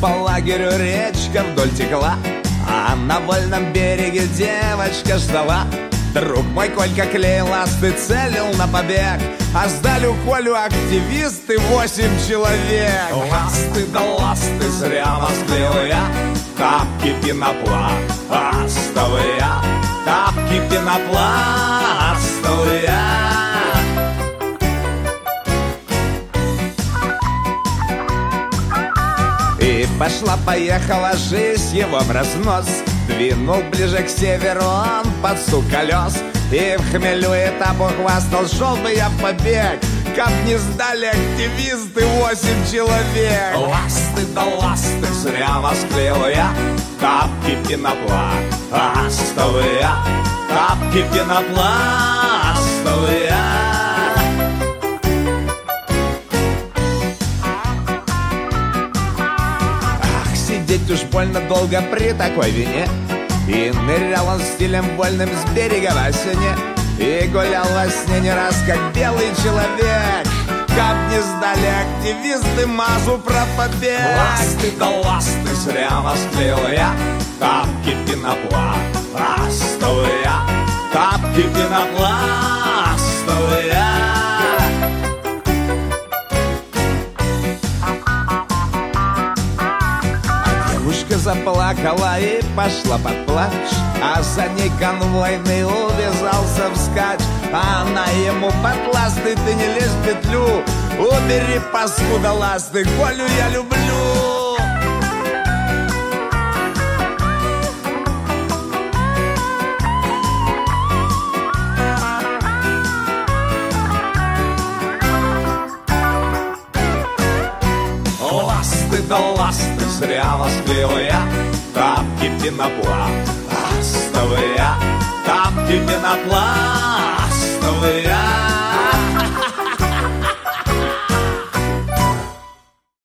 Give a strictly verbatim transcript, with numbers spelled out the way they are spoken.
По лагерю речка вдоль текла, а на вольном береге девочка ждала. Друг мой Колька клеил ласты, целил на побег, а сдали у Колю активисты восемь человек. Ласты да ласты, зря восклеил я, тапки пенопластовые, тапки пенопластовые. И пошла-поехала жизнь его в разнос. Двинул ближе к северу он под стук колес, и в хмелю этапу хвастал, шел бы я в побег, как не сдали активисты восемь человек. Ласты да ласты, зря восклеил я, тапки пенопластовые, тапки пенопластовые. Сидеть уж больно долго при такой вине, и нырял он стилем вольным с берега в осене, и гулял во сне не раз, как белый человек, как не сдали активисты мазу про побег. Ласты да ласты, зря восклеил я, тапки пенопластовые, тапки пенопластовые. Заплакала и пошла под плач, а за ней конвойный увязался вскачь. А она ему: под ласты ты не лезь в петлю, убери, паскуда, ласты, Колю я люблю. Ласты да ласты, зря восклеил я, тапки пенопластовые, тапки пенопластовые.